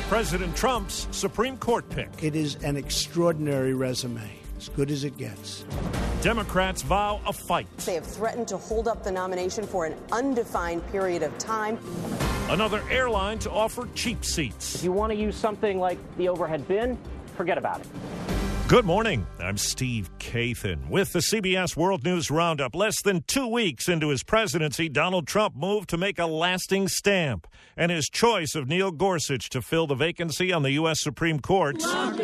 President Trump's Supreme Court pick. It is an extraordinary resume, as good as it gets. Democrats vow a fight. They have threatened to hold up the nomination for an undefined period of time. Another airline to offer cheap seats. If you want to use something like the overhead bin, forget about it. Good morning. I'm Steve Kathan with the CBS World News Roundup. Less than 2 weeks into his presidency, Donald Trump moved to make a lasting stamp. And his choice of Neil Gorsuch to fill the vacancy on the U.S. Supreme Court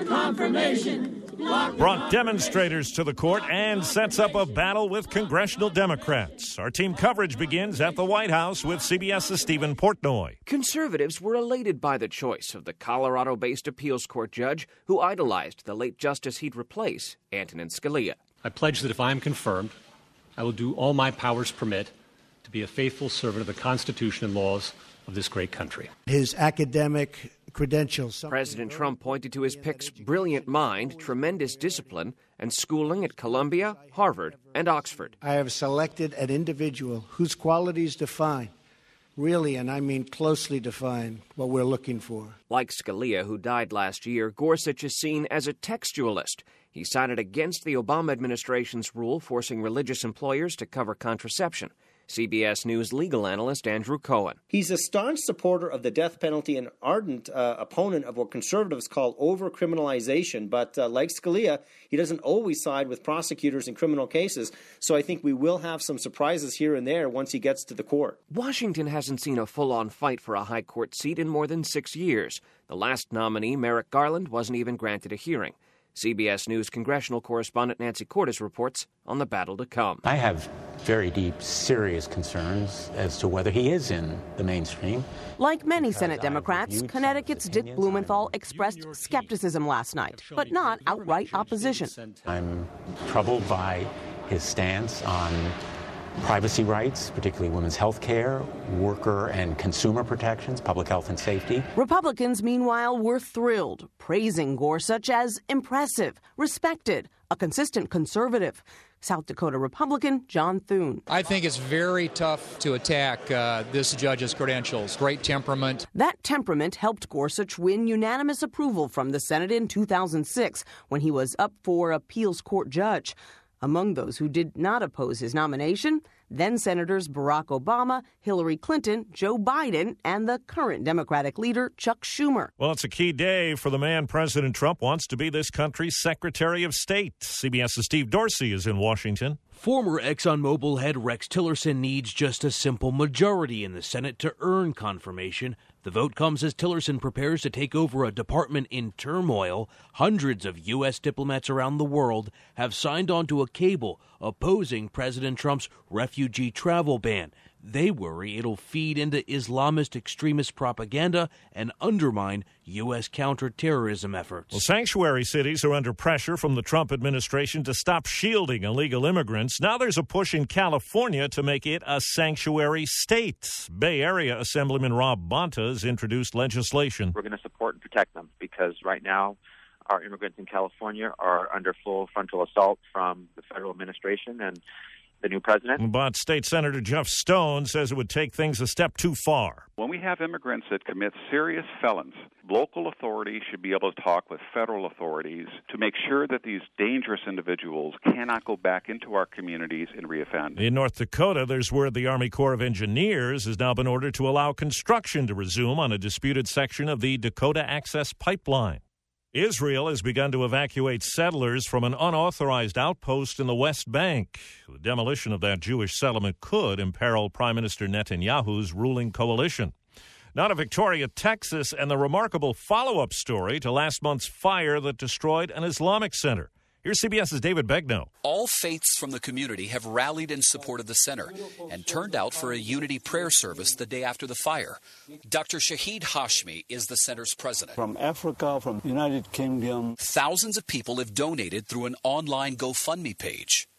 brought demonstrators to the court and sets up a battle with congressional Democrats. Our team coverage begins at the White House with CBS's Stephen Portnoy. Conservatives were elated by the choice of the Colorado-based appeals court judge who idolized the late justice he'd replace, Antonin Scalia. I pledge that if I am confirmed, I will do all my powers permit to be a faithful servant of the Constitution and laws of this great country. His academic credentials. President Trump pointed to his pick's brilliant mind, tremendous discipline, and schooling at Columbia, Harvard, and Oxford. I have selected an individual whose qualities define, really, and I mean closely define, what we're looking for. Like Scalia, who died last year, Gorsuch is seen as a textualist. He sided against the Obama administration's rule forcing religious employers to cover contraception. CBS News legal analyst Andrew Cohen. He's a staunch supporter of the death penalty and ardent opponent of what conservatives call over-criminalization. But like Scalia, he doesn't always side with prosecutors in criminal cases. So I think we will have some surprises here and there once he gets to the court. Washington hasn't seen a full-on fight for a high court seat in more than 6 years. The last nominee, Merrick Garland, wasn't even granted a hearing. CBS News congressional correspondent Nancy Cordes reports on the battle to come. I have very deep, serious concerns as to whether he is in the mainstream. Like many Senate Democrats, Connecticut's Dick Blumenthal expressed skepticism last night, but not outright opposition. I'm troubled by his stance on privacy rights, particularly women's health care, worker and consumer protections, public health and safety. Republicans, meanwhile, were thrilled, praising Gorsuch as impressive, respected, a consistent conservative. South Dakota Republican John Thune. I think it's very tough to attack this judge's credentials. Great temperament. That temperament helped Gorsuch win unanimous approval from the Senate in 2006 when he was up for appeals court judge. Among those who did not oppose his nomination, then-Senators Barack Obama, Hillary Clinton, Joe Biden, and the current Democratic leader, Chuck Schumer. Well, it's a key day for the man President Trump wants to be this country's Secretary of State. CBS's Steve Dorsey is in Washington. Former ExxonMobil head Rex Tillerson needs just a simple majority in the Senate to earn confirmation. The vote comes as Tillerson prepares to take over a department in turmoil. Hundreds of U.S. diplomats around the world have signed onto a cable opposing President Trump's refugee travel ban. They worry it'll feed into Islamist extremist propaganda and undermine U.S. counterterrorism efforts. Well, sanctuary cities are under pressure from the Trump administration to stop shielding illegal immigrants. Now there's a push in California to make it a sanctuary state. Bay Area Assemblyman Rob Bonta has introduced legislation. We're going to support and protect them because right now our immigrants in California are under full frontal assault from the federal administration and the new president. But State Senator Jeff Stone says it would take things a step too far. When we have immigrants that commit serious felons, local authorities should be able to talk with federal authorities to make sure that these dangerous individuals cannot go back into our communities and reoffend. In North Dakota, there's word the Army Corps of Engineers has now been ordered to allow construction to resume on a disputed section of the Dakota Access Pipeline. Israel has begun to evacuate settlers from an unauthorized outpost in the West Bank. The demolition of that Jewish settlement could imperil Prime Minister Netanyahu's ruling coalition. Now to Victoria, Texas, and the remarkable follow-up story to last month's fire that destroyed an Islamic center. Here's CBS's David Begnaud. All faiths from the community have rallied in support of the center and turned out for a unity prayer service the day after the fire. Dr. Shahid Hashmi is the center's president. From Africa, from the United Kingdom. Thousands of people have donated through an online GoFundMe page.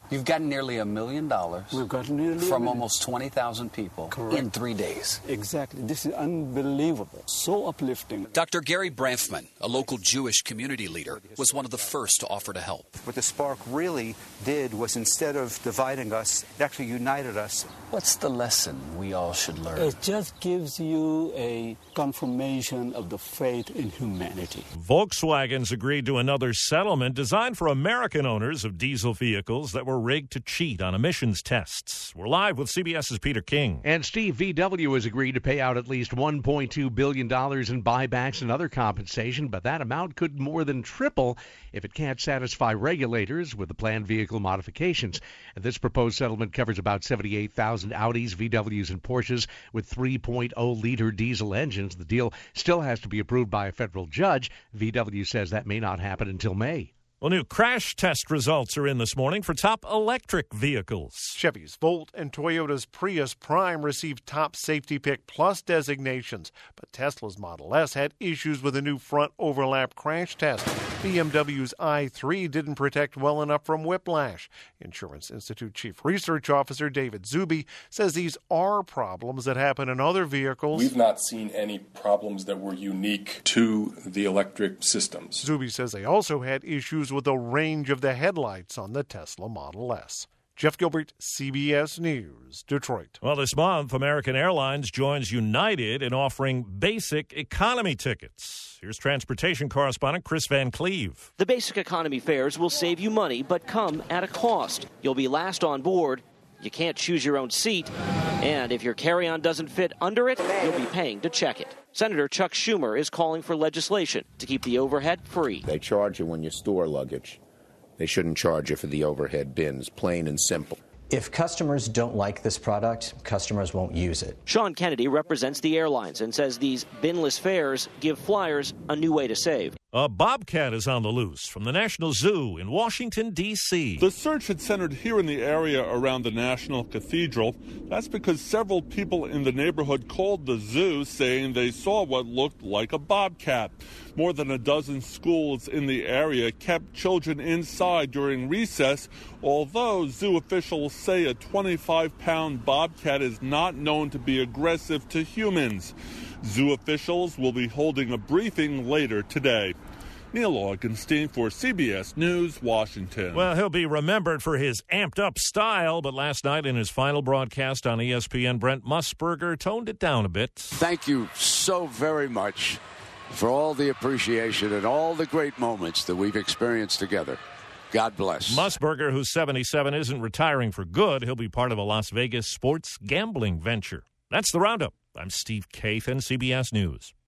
You've gotten nearly $1 million We've gotten nearly from almost 20,000 people Correct. in 3 days. Exactly. This is unbelievable. So uplifting. Dr. Gary Branfman, a local Jewish community leader, was one of the first to offer to help. What the Spark really did was, instead of dividing us, it actually united us. What's the lesson we all should learn? It just gives you a confirmation of the faith in humanity. Volkswagen's agreed to another settlement designed for American owners of diesel vehicles that were rigged to cheat on emissions tests. We're live with CBS's Peter King. And Steve, VW has agreed to pay out at least $1.2 billion in buybacks and other compensation, but that amount could more than triple if it can't satisfy regulators with the planned vehicle modifications. And this proposed settlement covers about 78,000 Audis, VWs, and Porsches with 3.0-liter diesel engines. The deal still has to be approved by a federal judge. VW says that may not happen until May. Well, new crash test results are in this morning for top electric vehicles. Chevy's Volt and Toyota's Prius Prime received top Safety Pick Plus designations, but Tesla's Model S had issues with a new front overlap crash test. BMW's i3 didn't protect well enough from whiplash. Insurance Institute Chief Research Officer David Zuby says these are problems that happen in other vehicles. We've not seen any problems that were unique to the electric systems. Zuby says they also had issues with the range of the headlights on the Tesla Model S. Jeff Gilbert, CBS News, Detroit. Well, this month, American Airlines joins United in offering basic economy tickets. Here's transportation correspondent Chris Van Cleve. The basic economy fares will save you money, but come at a cost. You'll be last on board. You can't choose your own seat. And if your carry-on doesn't fit under it, you'll be paying to check it. Senator Chuck Schumer is calling for legislation to keep the overhead free. They charge you when you store luggage. They shouldn't charge you for the overhead bins, plain and simple. If customers don't like this product, customers won't use it. Sean Kennedy represents the airlines and says these binless fares give flyers a new way to save. A bobcat is on the loose from the National Zoo in Washington, D.C. The search had centered here in the area around the National Cathedral. That's because several people in the neighborhood called the zoo saying they saw what looked like a bobcat. More than a dozen schools in the area kept children inside during recess, although zoo officials say a 25-pound bobcat is not known to be aggressive to humans. Zoo officials will be holding a briefing later today. Neil Augenstein for CBS News, Washington. Well, he'll be remembered for his amped-up style, but last night in his final broadcast on ESPN, Brent Musburger toned it down a bit. Thank you so very much for all the appreciation and all the great moments that we've experienced together. God bless. Musburger, who's 77, isn't retiring for good. He'll be part of a Las Vegas sports gambling venture. That's the Roundup. I'm Steve Kathan, CBS News.